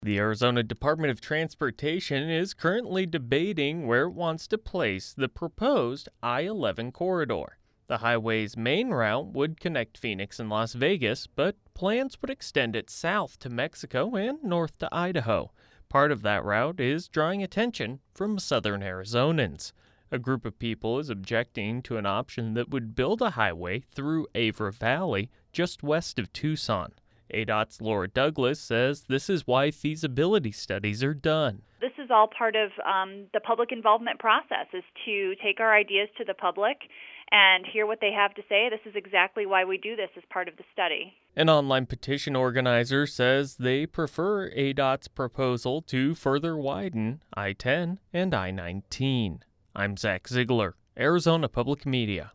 The Arizona Department of Transportation is currently debating where it wants to place the proposed I-11 corridor. The highway's main route would connect Phoenix and Las Vegas, but plans would extend it south to Mexico and north to Idaho. Part of that route is drawing attention from southern Arizonans. A group of people is objecting to an option that would build a highway through Avra Valley just west of Tucson. ADOT's Laura Douglas says this is why feasibility studies are done. This is all part of the public involvement process, is to take our ideas to the public and hear what they have to say. This is exactly why we do this as part of the study. An online petition organizer says they prefer ADOT's proposal to further widen I-10 and I-19. I'm Zach Ziegler, Arizona Public Media.